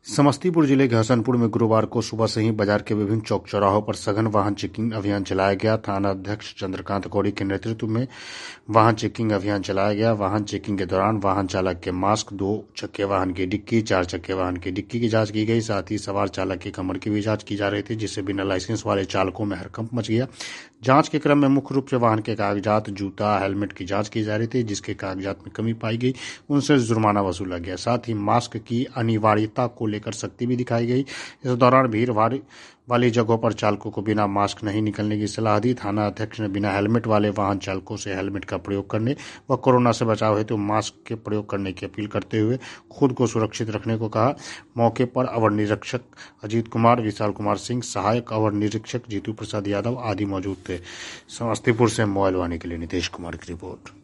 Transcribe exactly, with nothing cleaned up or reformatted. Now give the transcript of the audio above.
समस्तीपुर जिले के हसनपुर में गुरुवार को सुबह से ही बाजार के विभिन्न चौक चौराहों पर सघन वाहन चेकिंग अभियान चलाया गया। थाना अध्यक्ष चंद्रकांत गौड़ी के नेतृत्व में वाहन चेकिंग अभियान चलाया गया। वाहन चेकिंग के दौरान वाहन चालक के मास्क, दो चक्के वाहन की डिक्की, चार चक्के वाहन की डिक्की की जांच की गई। साथ ही सवार चालक की कमर की भी जांच की जा रही थी, जिससे बिना लाइसेंस वाले चालकों में हड़कंप मच गया। जांच के क्रम में मुख्य रूप से वाहन के कागजात, जूता, हेलमेट की जांच की जा रही थी। जिसके कागजात में कमी पाई गई उनसे जुर्माना वसूला गया। साथ ही मास्क की अनिवार्यता को लेकर सख्ती भी दिखाई गई। इस दौरान भीड़ भाड़ वाली जगहों पर चालकों को बिना मास्क नहीं निकलने की सलाह दी। थाना अध्यक्ष ने बिना हेलमेट वाले वाहन चालकों से हेलमेट का प्रयोग करने व कोरोना से बचाव हेतु मास्क के प्रयोग करने की अपील करते हुए खुद को सुरक्षित रखने को कहा। मौके पर अवर निरीक्षक अजीत कुमार, विशाल कुमार सिंह, सहायक अवर निरीक्षक जीतू प्रसाद यादव आदि मौजूद थे। समस्तीपुर से मोबाइल वाणी के लिए नितेश कुमार की रिपोर्ट।